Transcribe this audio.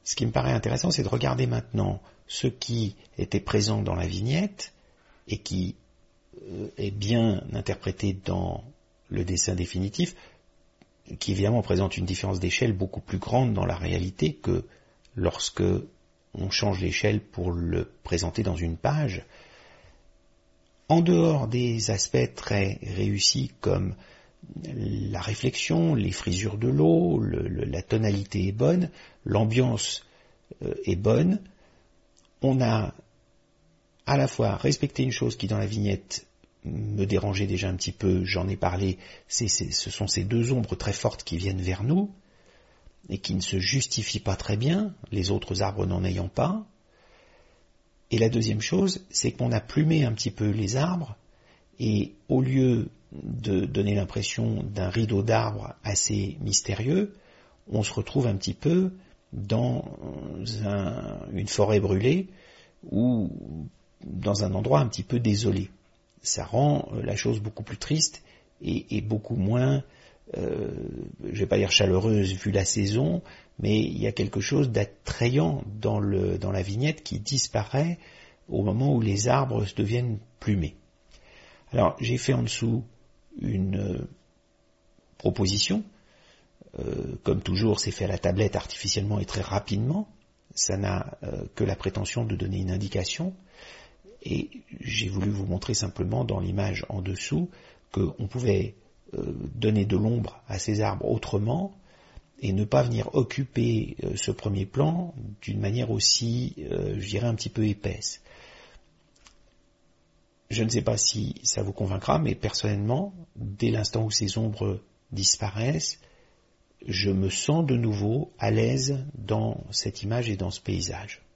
ce qui me paraît intéressant, c'est de regarder maintenant ce qui était présent dans la vignette et qui est bien interprété dans le dessin définitif, qui évidemment présente une différence d'échelle beaucoup plus grande dans la réalité que lorsque on change l'échelle pour le présenter dans une page. En dehors des aspects très réussis comme la réflexion, les frisures de l'eau, la tonalité est bonne, l'ambiance est bonne, on a à la fois respecté une chose qui dans la vignette me dérangeait déjà un petit peu, j'en ai parlé, ce sont ces deux ombres très fortes qui viennent vers nous et qui ne se justifient pas très bien, les autres arbres n'en ayant pas. Et la deuxième chose, c'est qu'on a plumé un petit peu les arbres et au lieu de donner l'impression d'un rideau d'arbres assez mystérieux, on se retrouve un petit peu dans une forêt brûlée ou dans un endroit un petit peu désolé. Ça rend la chose beaucoup plus triste et beaucoup moins, je vais pas dire chaleureuse vu la saison, mais il y a quelque chose d'attrayant dans la vignette qui disparaît au moment où les arbres deviennent plumés. Alors j'ai fait en dessous une proposition, comme toujours c'est fait à la tablette artificiellement et très rapidement, ça n'a que la prétention de donner une indication, et j'ai voulu vous montrer simplement dans l'image en dessous qu'on pouvait donner de l'ombre à ces arbres autrement et ne pas venir occuper ce premier plan d'une manière aussi, je dirais, un petit peu épaisse. Je ne sais pas si ça vous convaincra, mais personnellement, dès l'instant où ces ombres disparaissent, je me sens de nouveau à l'aise dans cette image et dans ce paysage.